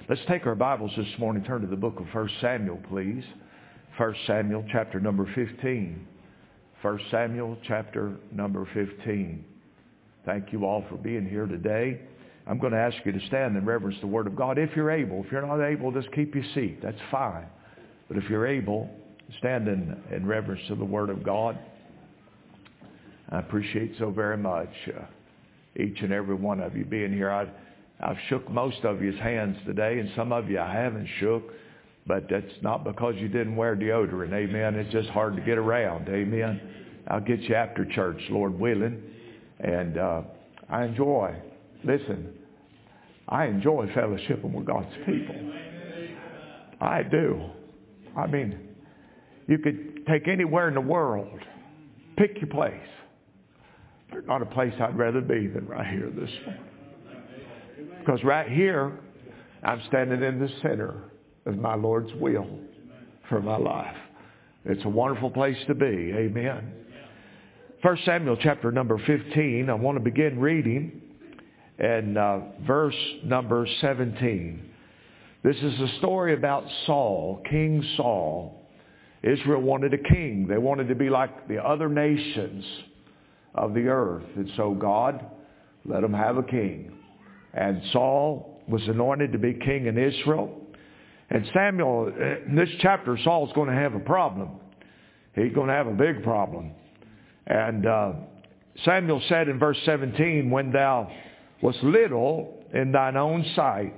Let's take our Bibles this morning. Turn to the book of 1 Samuel, please. 1 Samuel, chapter number 15. 1 Samuel, chapter number 15. Thank you all for being here today. I'm going to ask you to stand and reverence the Word of God if you're able. If you're not able, just keep your seat. That's fine. But if you're able, stand in reverence to the Word of God. I appreciate so very much each and every one of you being here. I've shook most of you's hands today, and some of you I haven't shook, but that's not because you didn't wear deodorant, amen. It's just hard to get around, amen. I'll get you after church, Lord willing. And I enjoy fellowshipping with God's people. I do. I mean, you could take anywhere in the world, pick your place. There's not a place I'd rather be than right here this morning. Because right here, I'm standing in the center of my Lord's will for my life. It's a wonderful place to be. Amen. 1 Samuel chapter number 15. I want to begin reading in verse number 17. This is a story about Saul, King Saul. Israel wanted a king. They wanted to be like the other nations of the earth. And so God let them have a king. And Saul was anointed to be king in Israel. And Samuel, in this chapter, Saul's going to have a problem. He's going to have a big problem. And Samuel said in verse 17, when thou wast little in thine own sight,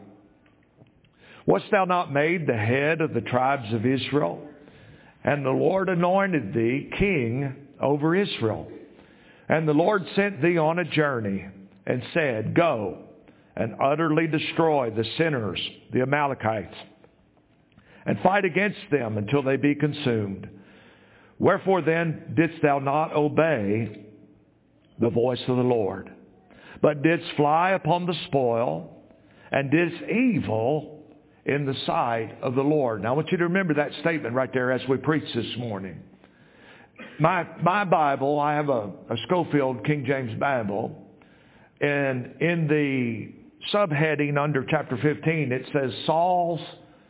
wast thou not made the head of the tribes of Israel? And the Lord anointed thee king over Israel. And the Lord sent thee on a journey and said, go and utterly destroy the sinners, the Amalekites, and fight against them until they be consumed. Wherefore then didst thou not obey the voice of the Lord, but didst fly upon the spoil, and didst evil in the sight of the Lord. Now I want you to remember that statement right there as we preach this morning. My Bible, I have a Schofield King James Bible, and in the subheading under chapter 15, it says Saul's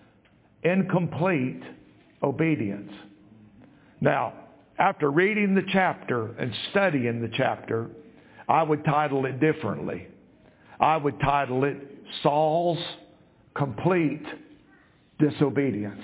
incomplete obedience. Now, after reading the chapter and studying the chapter, I would title it differently. I would title it Saul's complete disobedience.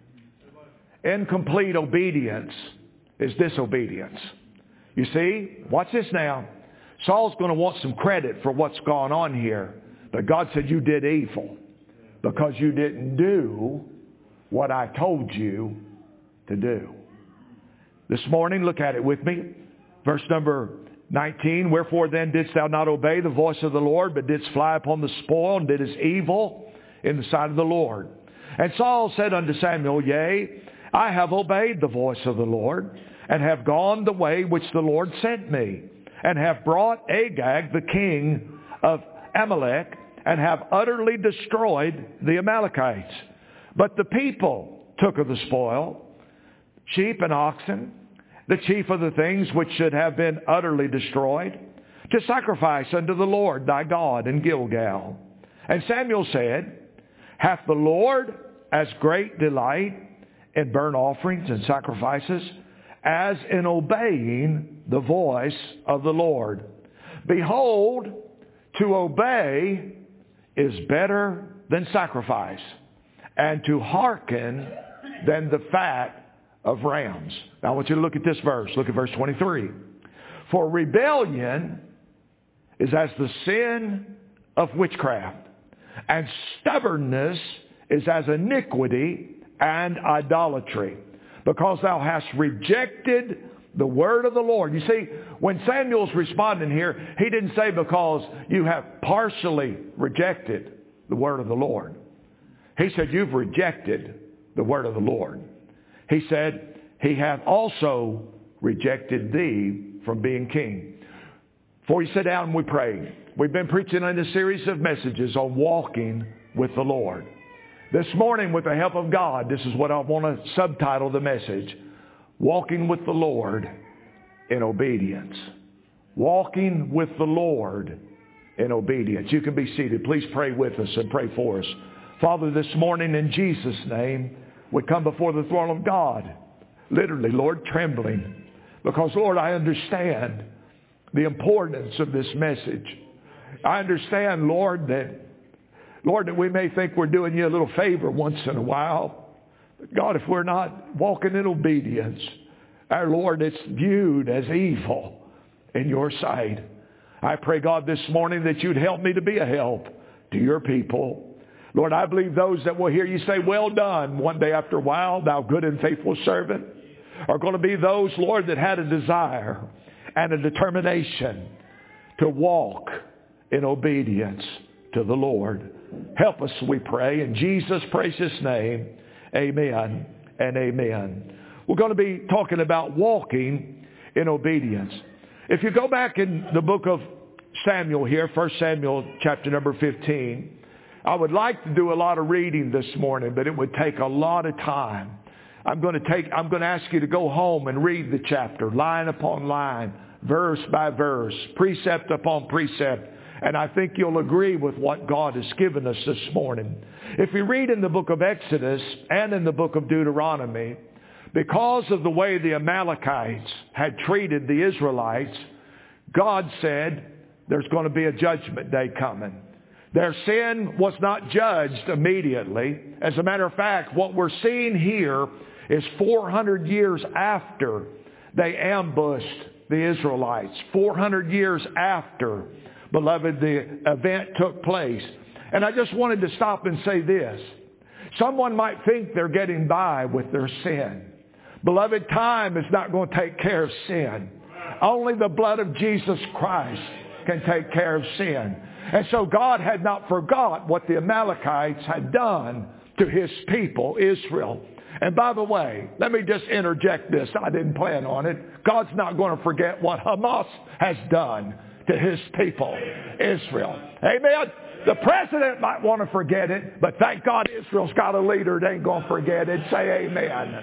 Incomplete obedience is disobedience. You see, watch this now. Saul's going to want some credit for what's gone on here. But God said you did evil because you didn't do what I told you to do. This morning, look at it with me. Verse number 19. Wherefore then didst thou not obey the voice of the Lord, but didst fly upon the spoil, and didst evil in the sight of the Lord? And Saul said unto Samuel, yea, I have obeyed the voice of the Lord, and have gone the way which the Lord sent me, and have brought Agag, the king of Amalek, and have utterly destroyed the Amalekites. But the people took of the spoil, sheep and oxen, the chief of the things which should have been utterly destroyed, to sacrifice unto the Lord thy God in Gilgal. And Samuel said, hath the Lord as great delight in burnt offerings and sacrifices as in obeying the voice of the Lord? Behold, to obey is better than sacrifice, and to hearken than the fat of rams. Now I want you to look at this verse. Look at verse 23. For rebellion is as the sin of witchcraft, and stubbornness is as iniquity and idolatry, because thou hast rejected the word of the Lord. You see, when Samuel's responding here, he didn't say because you have partially rejected the word of the Lord. He said you've rejected the word of the Lord. He said he hath also rejected thee from being king. Before you sit down, we pray. We've been preaching in a series of messages on walking with the Lord. This morning, with the help of God, this is what I want to subtitle the message. Walking with the Lord in obedience. Walking with the Lord in obedience. You can be seated. Please pray with us and pray for us. Father, this morning in Jesus' name, we come before the throne of God, literally, Lord, trembling. Because, Lord, I understand the importance of this message. I understand, Lord, that we may think we're doing you a little favor once in a while. But God, if we're not walking in obedience, our Lord, it's viewed as evil in your sight. I pray, God, this morning that you'd help me to be a help to your people. Lord, I believe those that will hear you say, well done, one day after a while, thou good and faithful servant, are going to be those, Lord, that had a desire and a determination to walk in obedience to the Lord. Help us, we pray, in Jesus' precious name. Amen and amen. We're going to be talking about walking in obedience. If you go back in the book of Samuel here, 1 Samuel chapter number 15, I would like to do a lot of reading this morning, but it would take a lot of time. I'm going to ask you to go home and read the chapter, line upon line, verse by verse, precept upon precept. And I think you'll agree with what God has given us this morning. If we read in the book of Exodus and in the book of Deuteronomy, because of the way the Amalekites had treated the Israelites, God said there's going to be a judgment day coming. Their sin was not judged immediately. As a matter of fact, what we're seeing here is 400 years after they ambushed the Israelites. 400 years after, beloved, the event took place. And I just wanted to stop and say this. Someone might think they're getting by with their sin. Beloved, time is not going to take care of sin. Only the blood of Jesus Christ can take care of sin. And so God had not forgot what the Amalekites had done to his people, Israel. And by the way, let me just interject this. I didn't plan on it. God's not going to forget what Hamas has done to his people, Israel. Amen. The president might want to forget it, but thank God Israel's got a leader that ain't going to forget it. Say amen.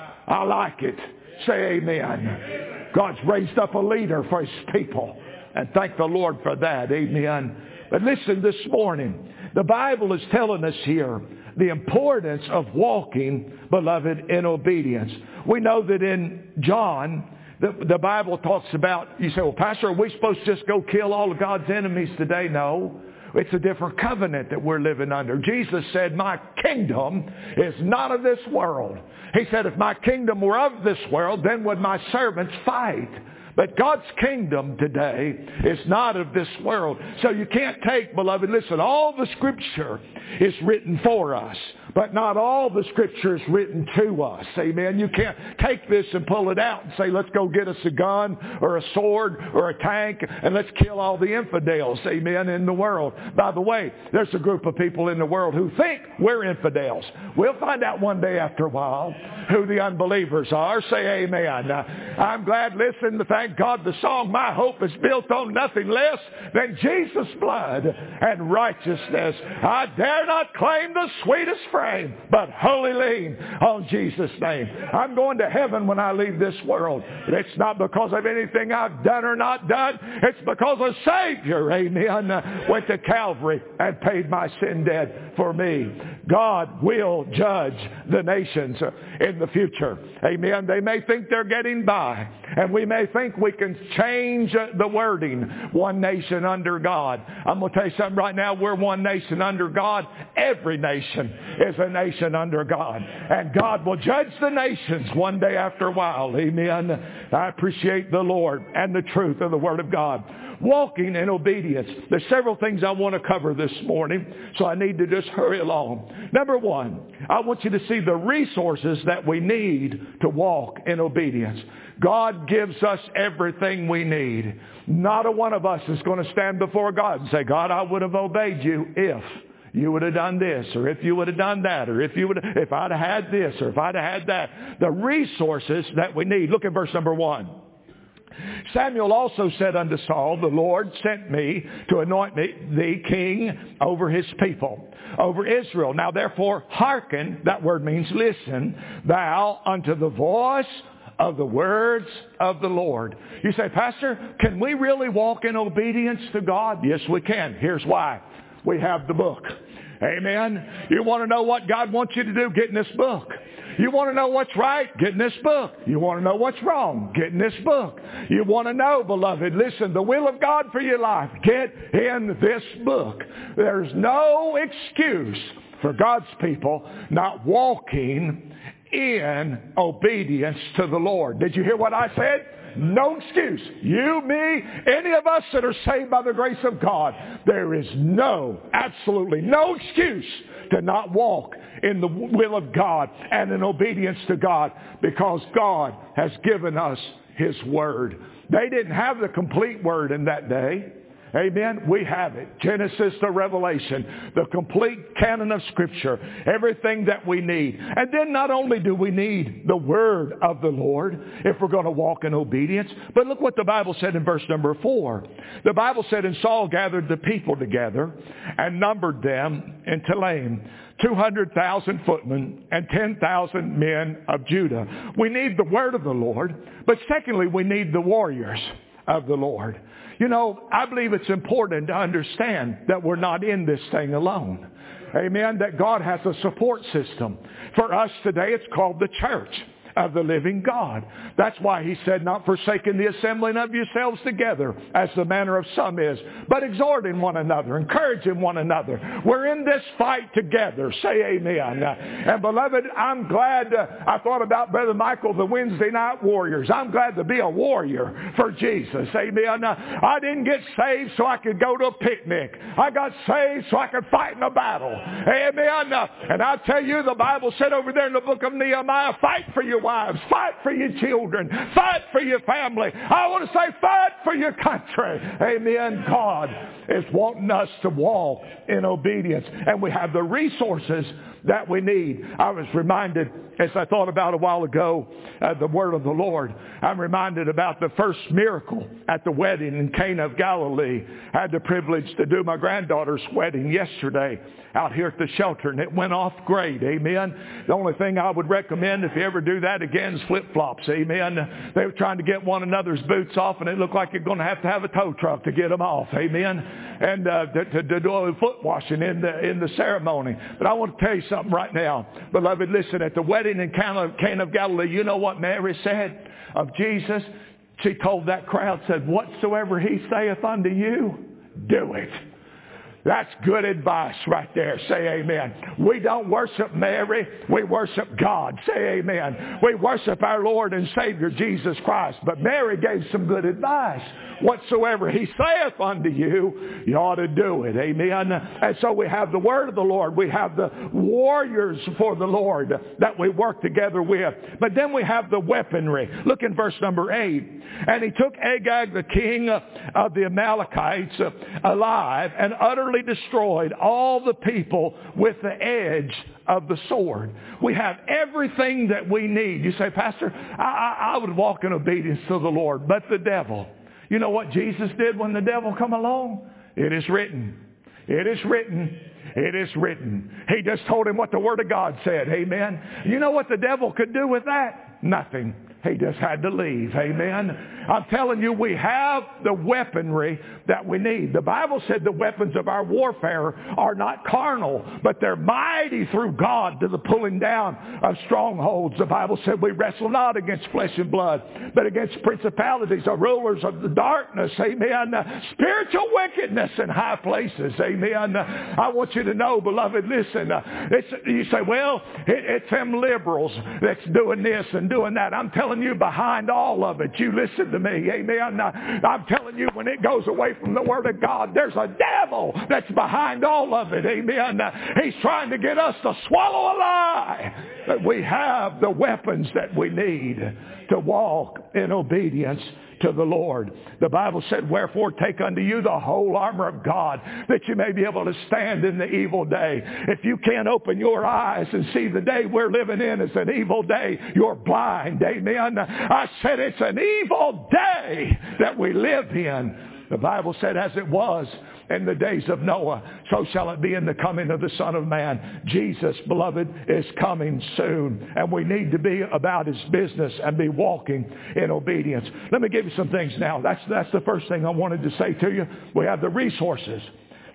I like it. Say amen. God's raised up a leader for his people. And thank the Lord for that. Amen. But listen, this morning, the Bible is telling us here the importance of walking, beloved, in obedience. We know that in John, the Bible talks about, you say, well, Pastor, are we supposed to just go kill all of God's enemies today? No. It's a different covenant that we're living under. Jesus said, my kingdom is not of this world. He said, if my kingdom were of this world, then would my servants fight. But God's kingdom today is not of this world. So you can't take, beloved, listen, all the Scripture is written for us, but not all the Scripture is written to us. Amen. You can't take this and pull it out and say, let's go get us a gun or a sword or a tank and let's kill all the infidels, amen, in the world. By the way, there's a group of people in the world who think we're infidels. We'll find out one day after a while who the unbelievers are. Say amen. Now, I'm glad, listen, thank God the song, My Hope is Built on Nothing Less Than Jesus' Blood and Righteousness. I dare not claim the sweetest frame, but wholly lean on Jesus' name. I'm going to heaven when I leave this world. But it's not because of anything I've done or not done. It's because a Savior, amen, went to Calvary and paid my sin debt for me. God will judge the nations in the future. Amen. They may think they're getting by, and we may think we can change the wording, one nation under God. I'm going to tell you something right now. We're one nation under God. Every nation is a nation under God. And God will judge the nations one day after a while. Amen. I appreciate the Lord and the truth of the Word of God. Walking in obedience. There's several things I want to cover this morning, so I need to just hurry along. Number one, I want you to see the resources that we need to walk in obedience. God gives us everything we need. Not a one of us is going to stand before God and say, God, I would have obeyed you if you would have done this, or if you would have done that, or if I'd have had this, or if I'd have had that. The resources that we need. Look at verse number 1. Samuel also said unto Saul, the Lord sent me to anoint thee king over his people, over Israel. Now therefore hearken, that word means listen, thou unto the voice of the words of the Lord. You say, Pastor, can we really walk in obedience to God? Yes, we can. Here's why. We have the book. Amen. You want to know what God wants you to do? Get in this book. You want to know what's right? Get in this book. You want to know what's wrong? Get in this book. You want to know, beloved, listen, the will of God for your life. Get in this book. There's no excuse for God's people not walking in obedience to the Lord. Did you hear what I said? No excuse. You, me, any of us that are saved by the grace of God, there is absolutely no excuse to not walk in the will of God and in obedience to God, because God has given us His Word. They didn't have the complete Word in that day. Amen. We have it. Genesis to Revelation, the complete canon of Scripture, everything that we need. And then not only do we need the Word of the Lord if we're going to walk in obedience, but look what the Bible said in verse number 4. The Bible said, and Saul gathered the people together and numbered them in Telaim, 200,000 footmen and 10,000 men of Judah. We need the Word of the Lord, but secondly, we need the warriors of the Lord. You know, I believe it's important to understand that we're not in this thing alone. Amen. That God has a support system. For us today, it's called the church of the living God. That's why He said, not forsaking the assembling of yourselves together, as the manner of some is, but exhorting one another, encouraging one another. We're in this fight together. Say amen. And beloved, I'm glad, I thought about Brother Michael, the Wednesday night warriors. I'm glad to be a warrior for Jesus. Amen. I didn't get saved so I could go to a picnic. I got saved so I could fight in a battle. Amen. And I tell you, the Bible said over there in the book of Nehemiah, fight for your wives, fight for your children, fight for your family. I want to say fight for your country. Amen. God is wanting us to walk in obedience, and we have the resources that we need. I was reminded, as I thought about a while ago, the word of the Lord, I'm reminded about the first miracle at the wedding in Cana of Galilee. I had the privilege to do my granddaughter's wedding yesterday out here at the shelter, and it went off great. Amen. The only thing I would recommend if you ever do that again is flip-flops. Amen. They were trying to get one another's boots off, and it looked like you're going to have a tow truck to get them off. Amen. And to do a foot washing in the ceremony. But I want to tell you something right now. Beloved, listen, at the wedding in Cana of Galilee, you know what Mary said of Jesus? She told that crowd, said, whatsoever He saith unto you, do it. That's good advice right there. Say amen. We don't worship Mary. We worship God. Say amen. We worship our Lord and Savior Jesus Christ. But Mary gave some good advice. Whatsoever He saith unto you, you ought to do it. Amen. And so we have the word of the Lord. We have the warriors for the Lord that we work together with. But then we have the weaponry. Look in verse number 8. And he took Agag, the king of the Amalekites, alive, and utterly destroyed all the people with the edge of the sword. We have everything that we need. You say, Pastor, I would walk in obedience to the Lord, but the devil. You know what Jesus did when the devil come along? It is written. It is written. It is written. He just told him what the Word of God said. Amen. You know what the devil could do with that? Nothing. He just had to leave. Amen. I'm telling you, we have the weaponry that we need. The Bible said the weapons of our warfare are not carnal, but they're mighty through God to the pulling down of strongholds. The Bible said we wrestle not against flesh and blood, but against principalities or rulers of the darkness. Amen. Spiritual wickedness in high places. Amen. I want you to know, beloved, listen. You say, well, it's them liberals that's doing this and doing that. I'm telling you, behind all of it, you listen to me. Amen. I'm telling you, when it goes away from the Word of God, there's a devil that's behind all of it. Amen. He's trying to get us to swallow a lie. But we have the weapons that we need to walk in obedience to the Lord. The Bible said, wherefore take unto you the whole armor of God, that you may be able to stand in the evil day. If you can't open your eyes and see the day we're living in as an evil day, you're blind. Amen. I said it's an evil day that we live in. The Bible said, as it was in the days of Noah, so shall it be in the coming of the Son of Man. Jesus, beloved, is coming soon. And we need to be about His business and be walking in obedience. Let me give you some things now. That's the first thing I wanted to say to you. We have the resources.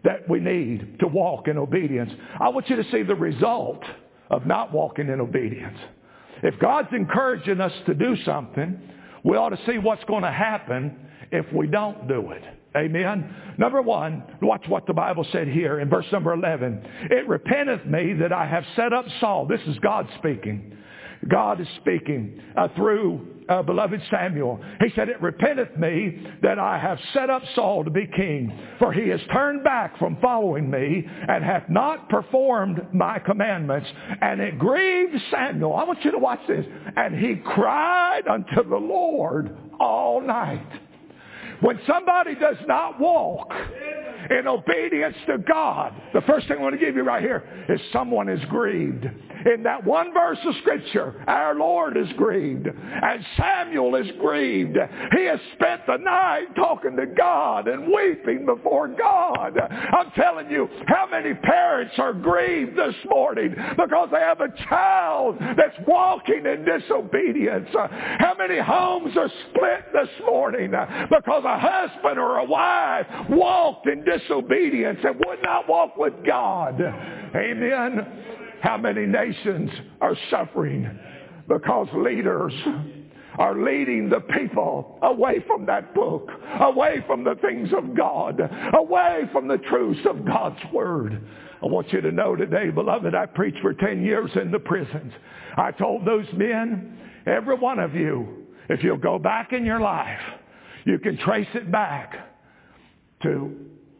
that we need to walk in obedience. I want you to see the result of not walking in obedience. If God's encouraging us to do something, we ought to see what's going to happen if we don't do it. Amen. Number one, watch what the Bible said here in verse number 11. It repenteth me that I have set up Saul. This is God speaking. God is speaking through beloved Samuel. He said, it repenteth me that I have set up Saul to be king, for he has turned back from following me and hath not performed my commandments. And it grieved Samuel. I want you to watch this. And he cried unto the Lord all night. When somebody does not walk in obedience to God, the first thing I want to give you right here is someone is grieved. In that one verse of Scripture, our Lord is grieved. And Samuel is grieved. He has spent the night talking to God and weeping before God. I'm telling you, how many parents are grieved this morning because they have a child that's walking in disobedience? How many homes are split this morning because a husband or a wife walked in disobedience and would not walk with God? Amen. How many nations are suffering because leaders are leading the people away from that book, away from the things of God, away from the truths of God's Word. I want you to know today, beloved, I preached for 10 years in the prisons. I told those men, every one of you, if you'll go back in your life, you can trace it back to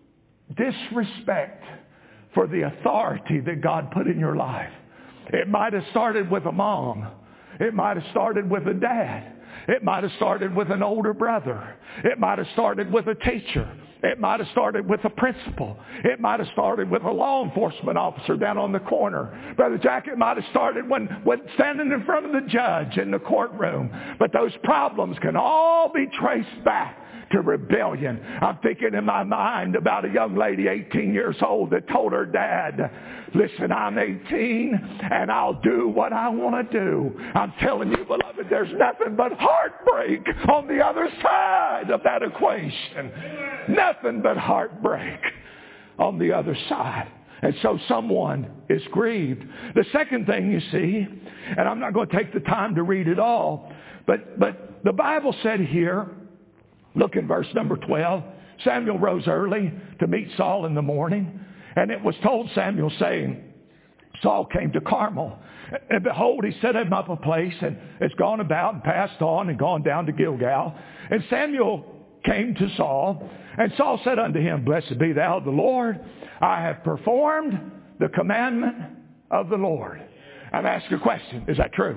disrespect for the authority that God put in your life. It might have started with a mom. It might have started with a dad. It might have started with an older brother. It might have started with a teacher. It might have started with a principal. It might have started with a law enforcement officer down on the corner. Brother Jack, it might have started when standing in front of the judge in the courtroom. But those problems can all be traced back to rebellion. I'm thinking in my mind about a young lady, 18 years old, that told her dad, listen, I'm 18 and I'll do what I want to do. I'm telling you, beloved, there's nothing but heartbreak on the other side of that equation. Nothing but heartbreak on the other side. And so someone is grieved. The second thing you see, and I'm not going to take the time to read it all, but the Bible said here, look in verse number 12. Samuel rose early to meet Saul in the morning. And it was told Samuel, saying, Saul came to Carmel. And behold, he set him up a place, and it's gone about and passed on and gone down to Gilgal. And Samuel came to Saul, and Saul said unto him, Blessed be thou the Lord. I have performed the commandment of the Lord. I'm asking a question. Is that true?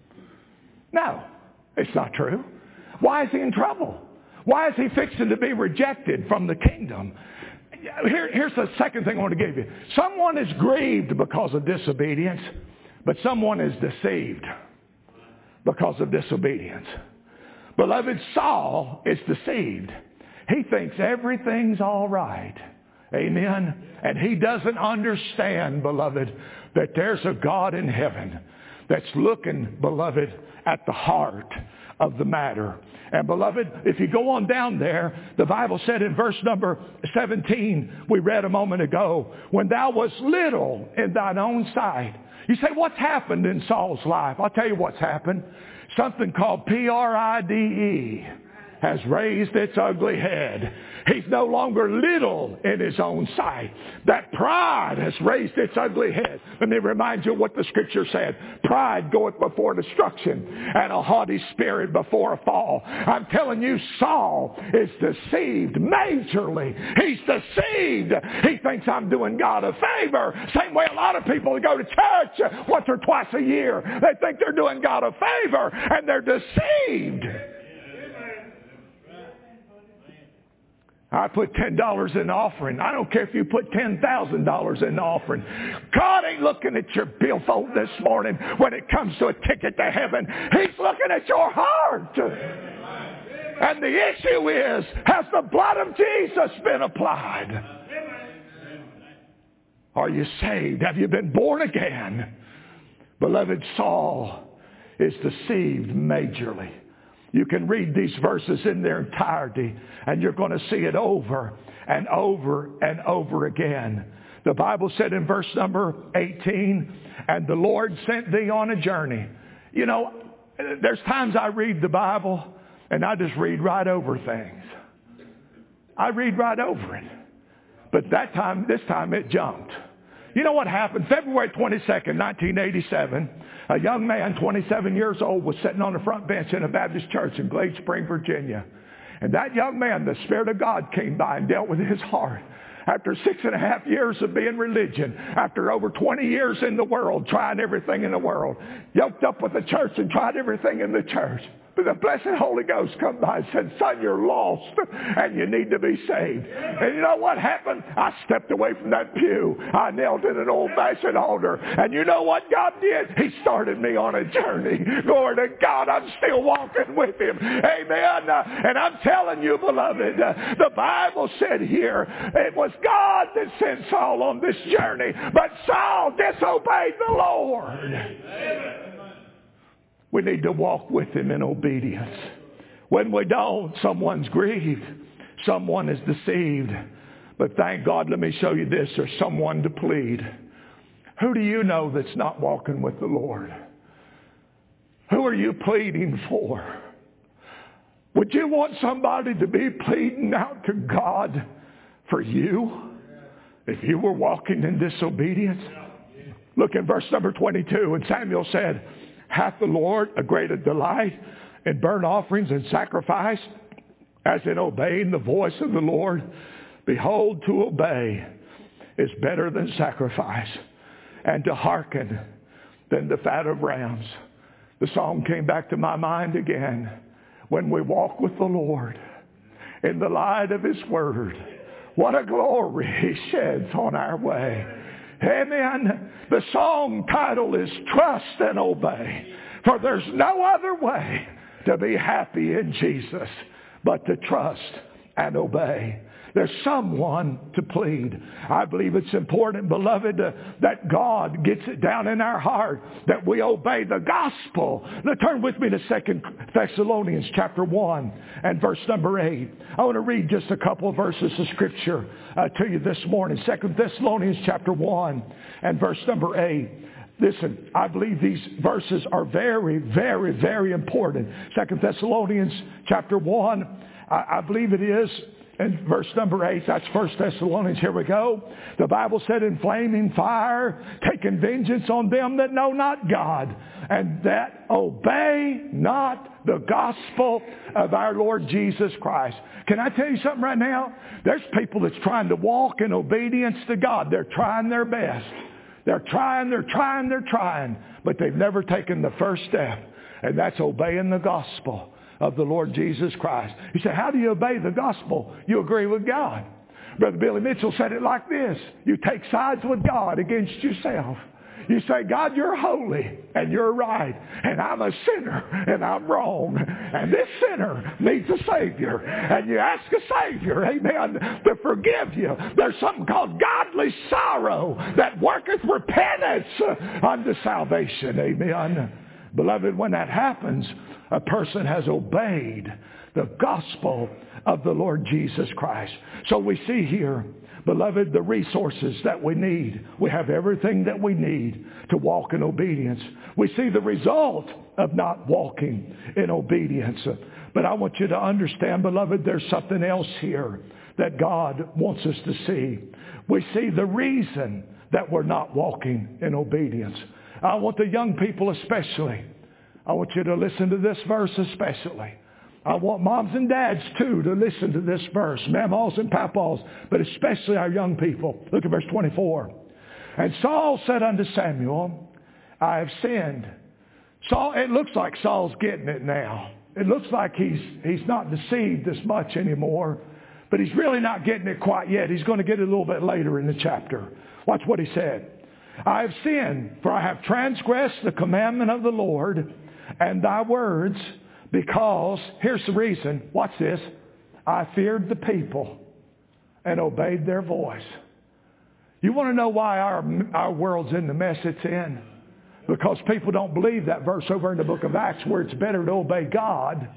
No, it's not true. Why is he in trouble? Why is he fixing to be rejected from the kingdom? Here's the second thing I want to give you. Someone is grieved because of disobedience, but someone is deceived because of disobedience. Beloved, Saul is deceived. He thinks everything's all right. Amen. And he doesn't understand, beloved, that there's a God in heaven that's looking, beloved, at the heart of the matter. And beloved, if you go on down there, the Bible said in verse number 17, we read a moment ago, when thou wast little in thine own sight. You say, what's happened in Saul's life? I'll tell you what's happened. Something called pride has raised its ugly head. He's no longer little in his own sight. That pride has raised its ugly head. Let me remind you what the Scripture said. Pride goeth before destruction, and a haughty spirit before a fall. I'm telling you, Saul is deceived majorly. He's deceived. He thinks I'm doing God a favor. Same way a lot of people that go to church once or twice a year. They think they're doing God a favor, and they're deceived. I put $10 in the offering. I don't care if you put $10,000 in the offering. God ain't looking at your billfold this morning when it comes to a ticket to heaven. He's looking at your heart. And the issue is, has the blood of Jesus been applied? Are you saved? Have you been born again? Beloved, Saul is deceived majorly. You can read these verses in their entirety, and you're going to see it over and over and over again. The Bible said in verse number 18, and the Lord sent thee on a journey. You know, there's times I read the Bible, and I just read right over things. I read right over it. But this time it jumped. You know what happened? February 22nd, 1987, a young man, 27 years old, was sitting on the front bench in a Baptist church in Glade Spring, Virginia. And that young man, the Spirit of God came by and dealt with his heart. After 6.5 years of being religion, after over 20 years in the world, trying everything in the world, yoked up with the church and tried everything in the church. But the blessed Holy Ghost come by and said, son, you're lost and you need to be saved. And you know what happened? I stepped away from that pew. I knelt in an old-fashioned altar. And you know what God did? He started me on a journey. Glory to God, I'm still walking with Him. Amen. And I'm telling you, beloved, the Bible said here, it was God that sent Saul on this journey. But Saul disobeyed the Lord. Amen. We need to walk with Him in obedience. When we don't, someone's grieved. Someone is deceived. But thank God, let me show you this. There's someone to plead. Who do you know that's not walking with the Lord? Who are you pleading for? Would you want somebody to be pleading out to God for you if you were walking in disobedience? Look in verse number 22. And Samuel said, hath the Lord a greater delight in burnt offerings and sacrifice as in obeying the voice of the Lord? Behold, to obey is better than sacrifice, and to hearken than the fat of rams. The song came back to my mind again. When we walk with the Lord in the light of His Word, what a glory He sheds on our way. Amen. The song title is Trust and Obey. For there's no other way to be happy in Jesus but to trust and obey. There's someone to plead. I believe it's important, beloved, that God gets it down in our heart that we obey the gospel. Now turn with me to 2 Thessalonians chapter 1 and verse number 8. I want to read just a couple of verses of Scripture to you this morning. 2 Thessalonians chapter 1 and verse number 8. Listen, I believe these verses are very, very, very important. 2 Thessalonians chapter 1, I believe it is. In verse number 8, that's 1 Thessalonians, here we go. The Bible said, in flaming fire, taking vengeance on them that know not God, and that obey not the gospel of our Lord Jesus Christ. Can I tell you something right now? There's people that's trying to walk in obedience to God. They're trying their best. They're trying, but they've never taken the first step, and that's obeying the gospel of the Lord Jesus Christ. You say, how do you obey the gospel? You agree with God. Brother Billy Mitchell said it like this. You take sides with God against yourself. You say, God, you're holy and you're right, and I'm a sinner and I'm wrong, and this sinner needs a Savior. And you ask a Savior, amen, to forgive you. There's something called godly sorrow that worketh repentance unto salvation. Amen. Beloved, when that happens, a person has obeyed the gospel of the Lord Jesus Christ. So we see here, beloved, the resources that we need. We have everything that we need to walk in obedience. We see the result of not walking in obedience. But I want you to understand, beloved, there's something else here that God wants us to see. We see the reason that we're not walking in obedience. I want the young people especially. I want you to listen to this verse especially. I want moms and dads too to listen to this verse. Mamaws and papaws, but especially our young people. Look at verse 24. And Saul said unto Samuel, I have sinned. Saul, it looks like Saul's getting it now. It looks like he's not deceived as much anymore, but he's really not getting it quite yet. He's going to get it a little bit later in the chapter. Watch what he said. I have sinned, for I have transgressed the commandment of the Lord and thy words, because, here's the reason, watch this, I feared the people and obeyed their voice. You want to know why our world's in the mess it's in? Because people don't believe that verse over in the book of Acts where it's better to obey God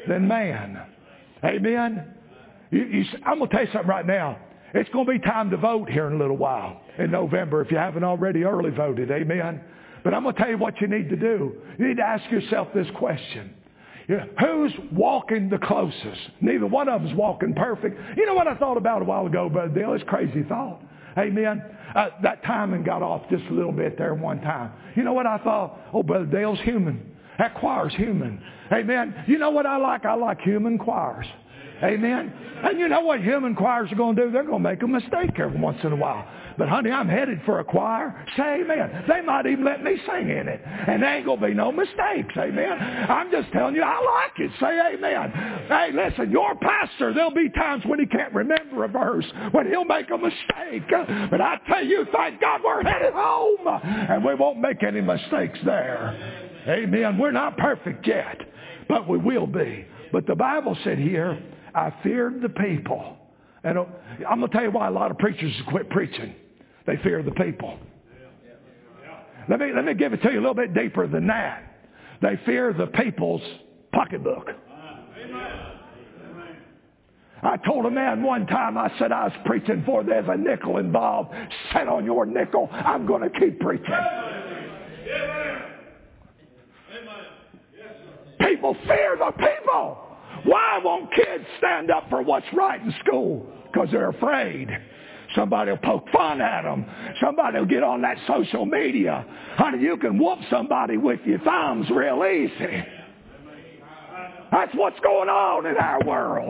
than man. Amen? I'm going to tell you something right now. It's going to be time to vote here in a little while, in November, if you haven't already early voted. Amen? But I'm going to tell you what you need to do. You need to ask yourself this question. Who's walking the closest? Neither one of them's walking perfect. You know what I thought about a while ago, Brother Dale? It's a crazy thought. Amen? That timing got off just a little bit there one time. You know what I thought? Oh, Brother Dale's human. That choir's human. Amen? You know what I like? I like human choirs. Amen? And you know what human choirs are going to do? They're going to make a mistake every once in a while. But honey, I'm headed for a choir. Say amen. They might even let me sing in it. And there ain't going to be no mistakes. Amen. I'm just telling you, I like it. Say amen. Hey, listen, your pastor, there'll be times when he can't remember a verse, when he'll make a mistake. But I tell you, thank God we're headed home. And we won't make any mistakes there. Amen. We're not perfect yet, but we will be. But the Bible said here, I feared the people. And I'm going to tell you why a lot of preachers quit preaching. They fear the people. Let me give it to you a little bit deeper than that. They fear the people's pocketbook. I told a man one time, I said I was preaching for there's a nickel involved. Set on your nickel. I'm going to keep preaching. People fear the people. Why won't kids stand up for what's right in school? Because they're afraid. Somebody will poke fun at them. Somebody will get on that social media. Honey, you can whoop somebody with your thumbs real easy. That's what's going on in our world.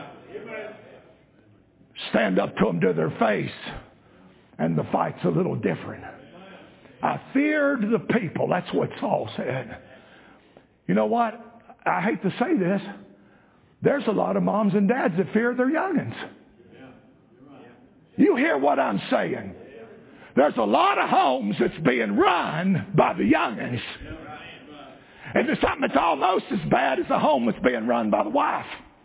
Stand up to them to their face, and the fight's a little different. I feared the people. That's what Saul said. You know what? I hate to say this. There's a lot of moms and dads that fear their youngins. You hear what I'm saying? There's a lot of homes that's being run by the youngins. And there's something that's almost as bad as a home that's being run by the wife.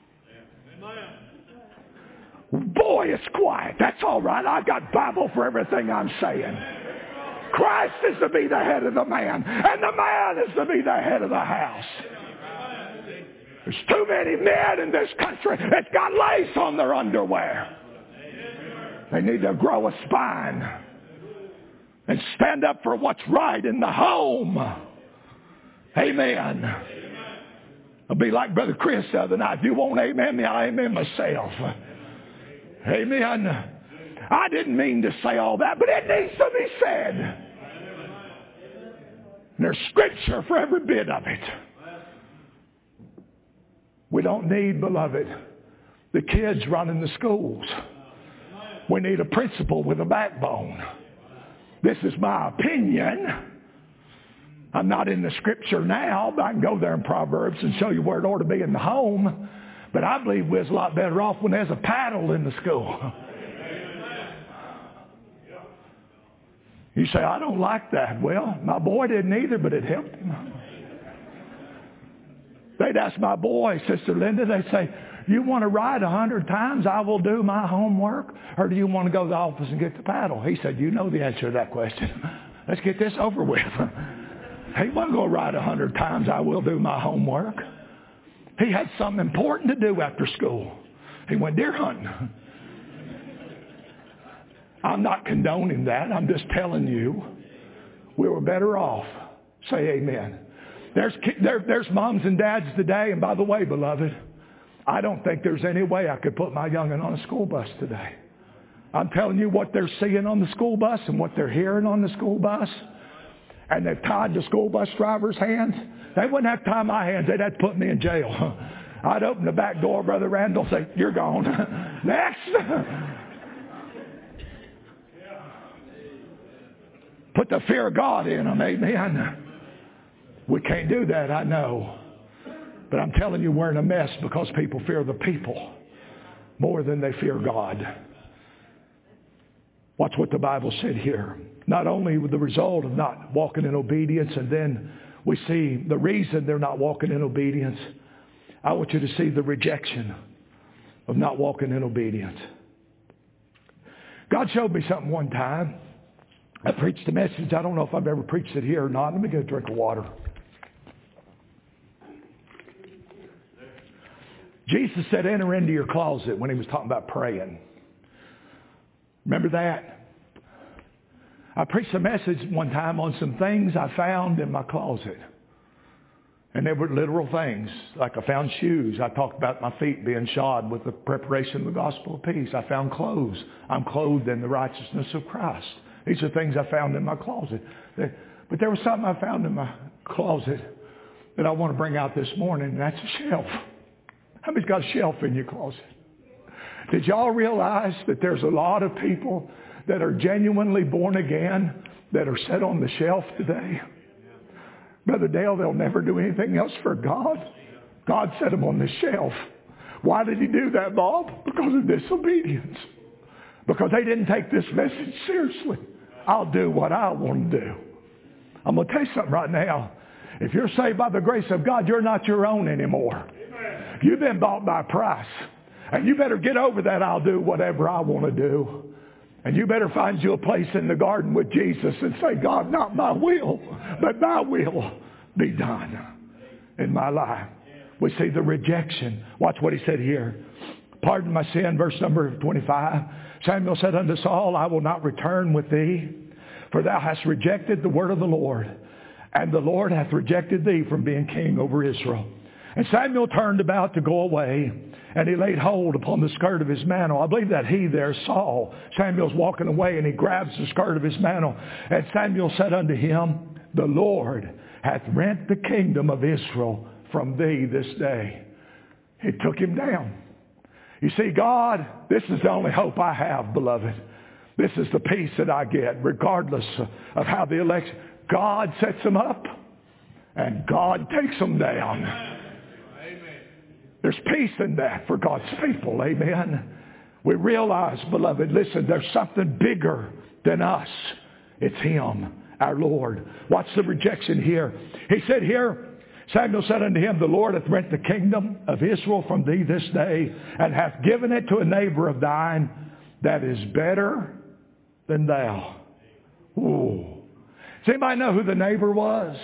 Boy, it's quiet. That's all right. I've got Bible for everything I'm saying. Christ is to be the head of the man, and the man is to be the head of the house. There's too many men in this country that's got lace on their underwear. They need to grow a spine and stand up for what's right in the home. Amen. I'll be like Brother Chris the other night. If you won't amen me, I amen myself. Amen. I didn't mean to say all that, but it needs to be said. And there's scripture for every bit of it. We don't need, beloved, the kids running the schools. We need a principal with a backbone. This is my opinion. I'm not in the scripture now, but I can go there in Proverbs and show you where it ought to be in the home. But I believe we're a lot better off when there's a paddle in the school. You say, I don't like that. Well, my boy didn't either, but it helped him. They'd ask my boy, Sister Linda, they'd say, you want to ride 100 times, I will do my homework? Or do you want to go to the office and get the paddle? He said, you know the answer to that question. Let's get this over with. He wasn't going to ride 100 times, I will do my homework. He had something important to do after school. He went deer hunting. I'm not condoning that. I'm just telling you we were better off. Say amen. There's moms and dads today, and by the way, beloved, I don't think there's any way I could put my young'un on a school bus today. I'm telling you what they're seeing on the school bus and what they're hearing on the school bus. And they've tied the school bus driver's hands. They wouldn't have to tie my hands. They'd have to put me in jail. I'd open the back door, Brother Randall, say, you're gone. Next. Put the fear of God in them, amen. We can't do that, I know. But I'm telling you, we're in a mess because people fear the people more than they fear God. Watch what the Bible said here. Not only the result of not walking in obedience, and then we see the reason they're not walking in obedience. I want you to see the rejection of not walking in obedience. God showed me something one time. I preached a message. I don't know if I've ever preached it here or not. Let me get a drink of water. Jesus said, enter into your closet when he was talking about praying. Remember that? I preached a message one time on some things I found in my closet. And they were literal things. Like I found shoes. I talked about my feet being shod with the preparation of the gospel of peace. I found clothes. I'm clothed in the righteousness of Christ. These are things I found in my closet. But there was something I found in my closet that I want to bring out this morning, and that's a shelf. How many's got a shelf in your closet? Did y'all realize that there's a lot of people that are genuinely born again that are set on the shelf today? Brother Dale, they'll never do anything else for God. God set them on the shelf. Why did he do that, Bob? Because of disobedience. Because they didn't take this message seriously. I'll do what I want to do. I'm going to tell you something right now. If you're saved by the grace of God, you're not your own anymore. You've been bought by a price. And you better get over that I'll do whatever I want to do. And you better find you a place in the garden with Jesus and say, God, not my will, but thy will be done in my life. We see the rejection. Watch what he said here. Pardon my sin, verse number 25. Samuel said unto Saul, I will not return with thee, for thou hast rejected the word of the Lord, and the Lord hath rejected thee from being king over Israel. And Samuel turned about to go away, and he laid hold upon the skirt of his mantle. I believe that he there, Saul, Samuel's walking away, and he grabs the skirt of his mantle. And Samuel said unto him, the Lord hath rent the kingdom of Israel from thee this day. He took him down. You see, God, this is the only hope I have, beloved. This is the peace that I get, regardless of how the election. God sets them up, and God takes them down. There's peace in that for God's people. Amen. We realize, beloved, listen, there's something bigger than us. It's him, our Lord. Watch the rejection here. He said here, Samuel said unto him, the Lord hath rent the kingdom of Israel from thee this day, and hath given it to a neighbor of thine that is better than thou. Ooh. Does anybody know who the neighbor was?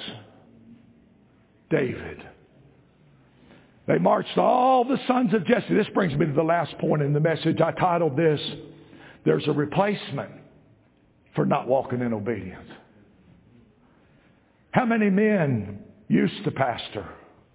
David. They marched all the sons of Jesse. This brings me to the last point in the message. I titled this, There's a Replacement for Not Walking in Obedience. How many men used to pastor?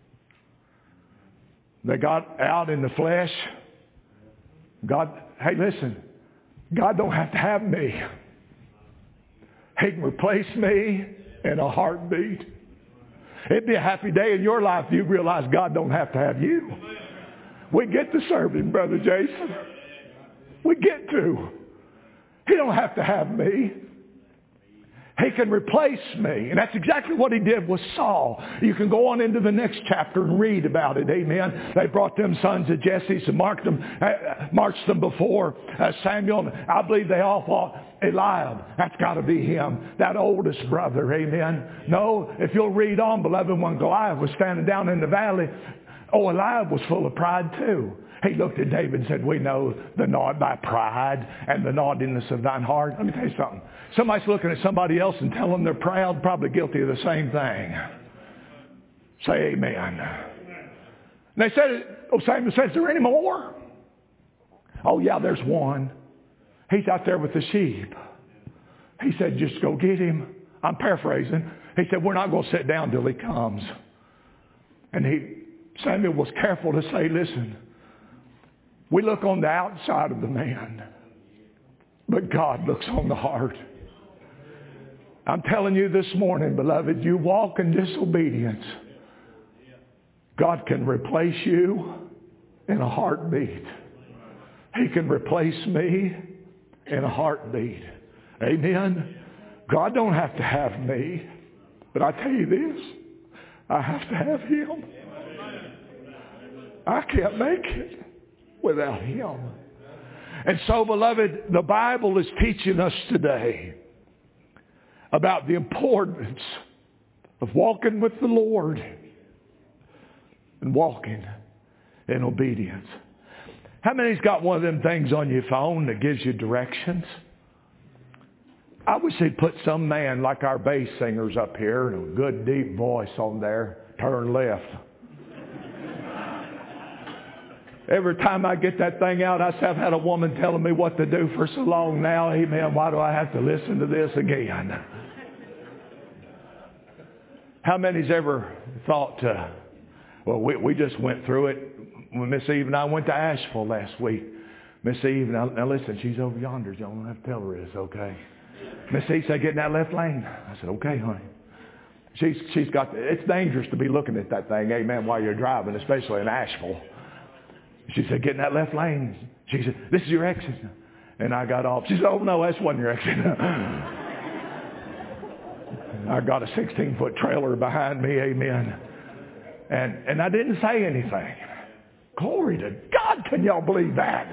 They got out in the flesh. God, hey, listen, God don't have to have me. He can replace me in a heartbeat. It'd be a happy day in your life if you realize God don't have to have you. We get to serve him, Brother Jason. We get to. He don't have to have me. He can replace me. And that's exactly what he did with Saul. You can go on into the next chapter and read about it. Amen. They brought them sons of Jesse and marched them before Samuel. I believe they all thought, Eliab, that's got to be him, that oldest brother. Amen. No, if you'll read on, beloved, when Goliath was standing down in the valley, Eliab was full of pride too. He looked at David and said, we know thy pride and the naughtiness of thine heart. Let me tell you something. Somebody's looking at somebody else and telling them they're proud, probably guilty of the same thing. Say amen. And they said, Samuel said, is there any more? Oh yeah, there's one. He's out there with the sheep. He said, just go get him. I'm paraphrasing. He said, we're not going to sit down till he comes. And Samuel was careful to say, listen, we look on the outside of the man, but God looks on the heart. I'm telling you this morning, beloved, you walk in disobedience, God can replace you in a heartbeat. He can replace me in a heartbeat. Amen. God don't have to have me, but I tell you this, I have to have him. I can't make it without him. And so, beloved, the Bible is teaching us today about the importance of walking with the Lord and walking in obedience. How many's got one of them things on your phone that gives you directions? I wish they'd put some man like our bass singers up here, a good deep voice on there, turn left. Every time I get that thing out, I say, I've had a woman telling me what to do for so long now. Amen. Why do I have to listen to this again? How many's ever thought, well, we just went through it when Miss Eve and I went to Asheville last week. Miss Eve, now listen, she's over yonder. Y'all don't have to tell her this, okay? Miss Eve said, get in that left lane. I said, okay, honey. She's got, it's dangerous to be looking at that thing, amen, while you're driving, especially in Asheville. She said, get in that left lane. She said, this is your exit. And I got off. She said, oh, no, that wasn't your exit. I got a 16-foot trailer behind me, amen. And I didn't say anything. Glory to God, can y'all believe that?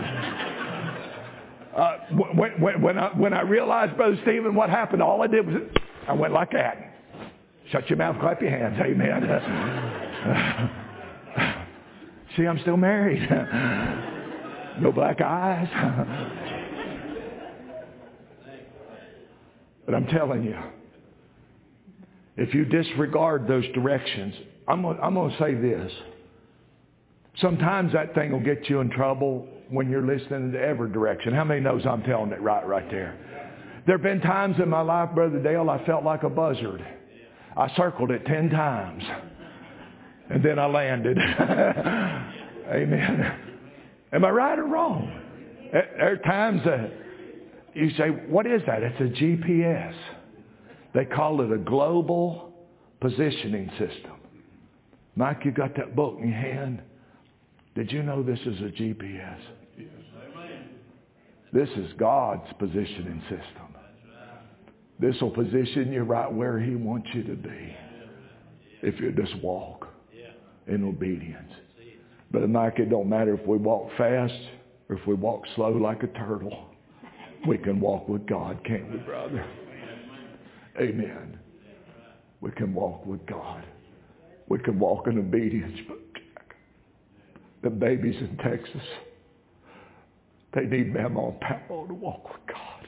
When I realized, Brother Stephen, what happened, all I did was, I went like that. Shut your mouth, clap your hands, amen. See, I'm still married. No black eyes. But I'm telling you, if you disregard those directions, I'm going to say this. Sometimes that thing will get you in trouble when you're listening to every direction. How many knows I'm telling it right there? There have been times in my life, Brother Dale, I felt like a buzzard. I circled it 10 times. And then I landed. Amen. Am I right or wrong? There are times that you say, what is that? It's a GPS. They call it a global positioning system. Mike, you got that book in your hand? Did you know this is a GPS? This is God's positioning system. This will position you right where He wants you to be if you just walk in obedience. But Mike, it don't matter if we walk fast or if we walk slow like a turtle. We can walk with God, can't we, brother? Amen. We can walk with God. We can walk in obedience. But the babies in Texas, they need Mama and Papa to walk with God.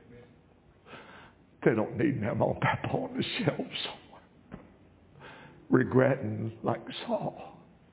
They don't need Mama and Papa on the shelf somewhere, regretting like Saul.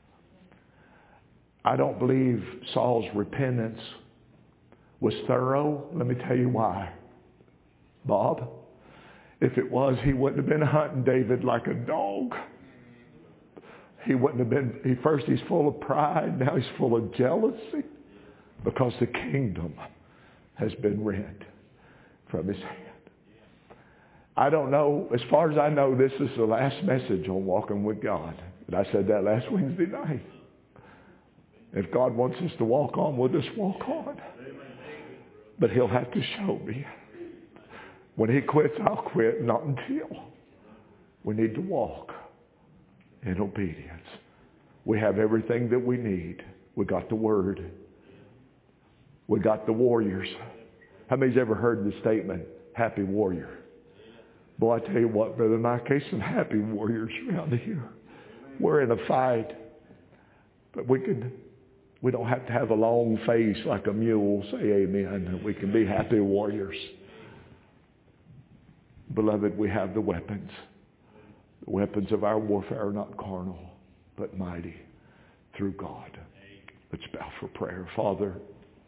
I don't believe Saul's repentance was thorough. Let me tell you why. Bob, if it was, he wouldn't have been hunting David like a dog. He wouldn't have been, first he's full of pride, now he's full of jealousy because the kingdom has been rent from his hand. I don't know, as far as I know, this is the last message on walking with God. And I said that last Wednesday night. If God wants us to walk on, we'll just walk on. But He'll have to show me. When He quits, I'll quit, not until. We need to walk in obedience. We have everything that we need. We got the Word. We got the warriors. How many's ever heard the statement, happy warrior? Boy, I tell you what, Brother Mike, there's some happy warriors around here. We're in a fight. But we don't have to have a long face like a mule. Say amen. We can be happy warriors. Beloved, we have the weapons. The weapons of our warfare are not carnal, but mighty through God. Let's bow for prayer. Father,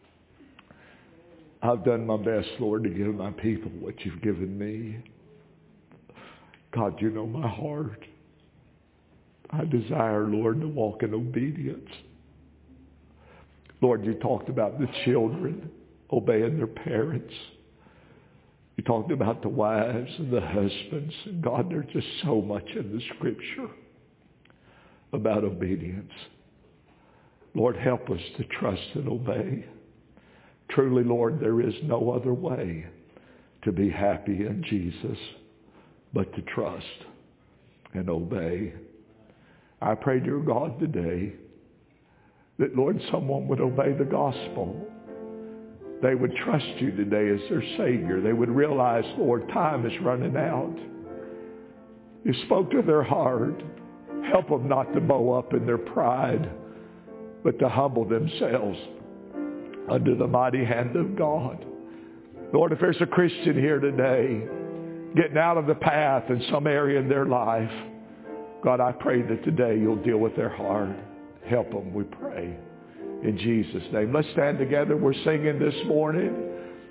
I've done my best, Lord, to give my people what You've given me. God, You know my heart. I desire, Lord, to walk in obedience. Lord, You talked about the children obeying their parents. You talked about the wives and the husbands. And God, there's just so much in the Scripture about obedience. Lord, help us to trust and obey. Truly, Lord, there is no other way to be happy in Jesus but to trust and obey. I pray, dear God, today that, Lord, someone would obey the gospel. They would trust You today as their Savior. They would realize, Lord, time is running out. You spoke to their heart. Help them not to bow up in their pride, but to humble themselves under the mighty hand of God. Lord, if there's a Christian here today getting out of the path in some area in their life, God, I pray that today You'll deal with their heart. Help them, we pray. In Jesus' name. Let's stand together. We're singing this morning.